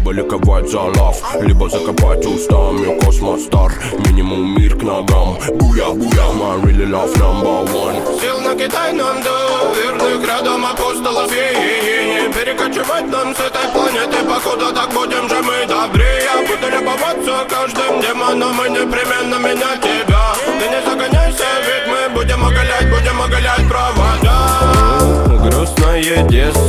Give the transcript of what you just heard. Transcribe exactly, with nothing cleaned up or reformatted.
либо ликовать за лав, либо закопать устами космостар. Минимум мир к ногам. Буя, буя, my really love number one. Сил на Китай нам до верных рядом апостолов и не перекочевать нам с этой планеты. Походу так будем же мы добрее. Я буду любоваться каждым демоном и непременно менять тебя. Ты не загоняйся, ведь мы будем оголять, будем оголять провода. Грустное детство